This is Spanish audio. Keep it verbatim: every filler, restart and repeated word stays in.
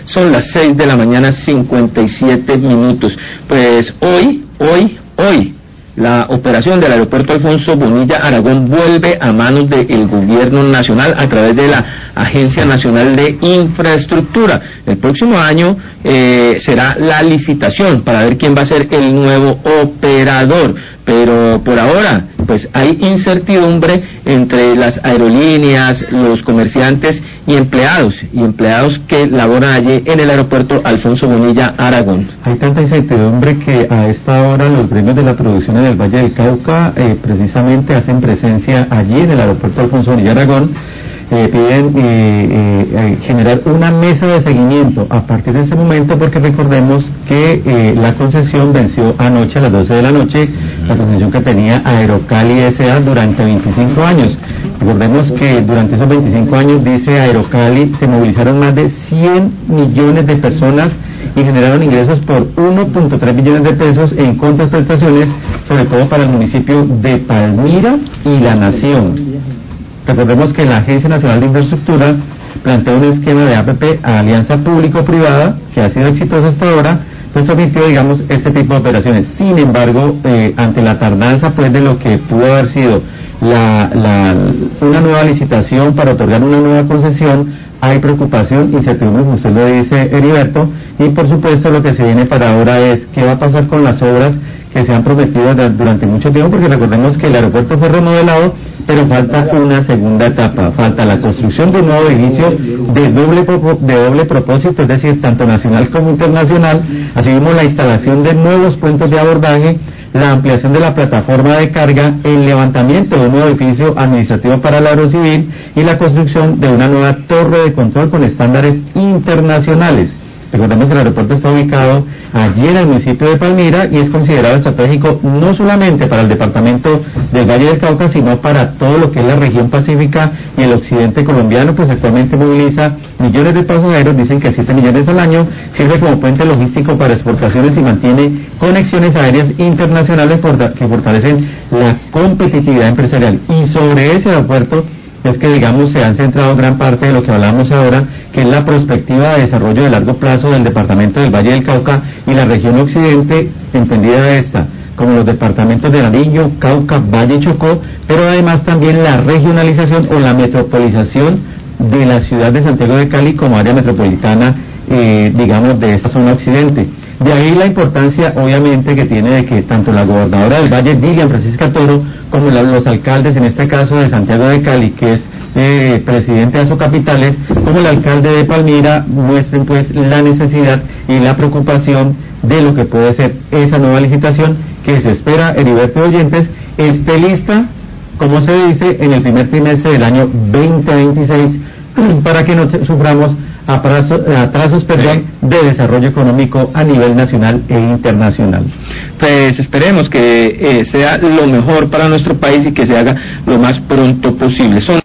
Son las seis de la mañana, cincuenta y siete minutos. Pues hoy, hoy, hoy, la operación del aeropuerto Alfonso Bonilla Aragón vuelve a manos del gobierno nacional a través de la Agencia Nacional de Infraestructura. El próximo año eh, será la licitación para ver quién va a ser el nuevo operador. Pero por ahora, pues hay incertidumbre entre las aerolíneas, los comerciantes y empleados, y empleados que laboran allí en el aeropuerto Alfonso Bonilla Aragón. Hay tanta incertidumbre que a esta hora los gremios de la producción en el Valle del Cauca eh, precisamente hacen presencia allí en el aeropuerto Alfonso Bonilla Aragón. Eh, piden eh, eh, generar una mesa de seguimiento a partir de este momento, porque recordemos que eh, la concesión venció anoche a las doce de la noche, la concesión que tenía Aerocali S A durante veinticinco años. Recordemos que durante esos veinticinco años, dice Aerocali, se movilizaron más de cien millones de personas y generaron ingresos por uno punto tres billones de pesos en contraprestaciones, sobre todo para el municipio de Palmira y La Nación. Recordemos que la Agencia Nacional de Infraestructura plantea un esquema de A P P a alianza público-privada que ha sido exitoso hasta ahora, pues permitió, digamos, este tipo de operaciones. Sin embargo, eh, ante la tardanza pues de lo que pudo haber sido la, la, una nueva licitación para otorgar una nueva concesión, hay preocupación, incertidumbre, como usted lo dice, Heriberto, y por supuesto lo que se viene para ahora es qué va a pasar con las obras que se han prometido durante mucho tiempo, porque recordemos que el aeropuerto fue remodelado, pero falta una segunda etapa, falta la construcción de un nuevo edificio de doble, de doble propósito, es decir, tanto nacional como internacional, así como la instalación de nuevos puentes de abordaje, la ampliación de la plataforma de carga, el levantamiento de un nuevo edificio administrativo para el aerocivil y la construcción de una nueva torre de control con estándares internacionales. Recordemos que el aeropuerto está ubicado allí en el municipio de Palmira y es considerado estratégico no solamente para el departamento del Valle del Cauca, sino para todo lo que es la región pacífica y el occidente colombiano, pues actualmente moviliza millones de pasajeros, dicen que siete millones al año, sirve como puente logístico para exportaciones y mantiene conexiones aéreas internacionales que fortalecen la competitividad empresarial. Y sobre ese aeropuerto es que, digamos, se han centrado gran parte de lo que hablamos ahora, que es la perspectiva de desarrollo de largo plazo del departamento del Valle del Cauca y la región occidente, entendida esta como los departamentos de Nariño, Cauca, Valle y Chocó, pero además también la regionalización o la metropolización de la ciudad de Santiago de Cali como área metropolitana, eh, digamos, de esta zona occidente. De ahí la importancia, obviamente, que tiene de que tanto la gobernadora del Valle, Dilian Francisca Toro, como la, los alcaldes, en este caso de Santiago de Cali, que es eh, presidente de Azocapitales, como el alcalde de Palmira, muestren pues la necesidad y la preocupación de lo que puede ser esa nueva licitación que se espera, Heriberto Oyentes, esté lista, como se dice, en el primer trimestre del año veinte veintiséis, para que no suframos atrasos, atrasos perdón, de desarrollo económico a nivel nacional e internacional. Pues esperemos que eh, sea lo mejor para nuestro país y que se haga lo más pronto posible. Son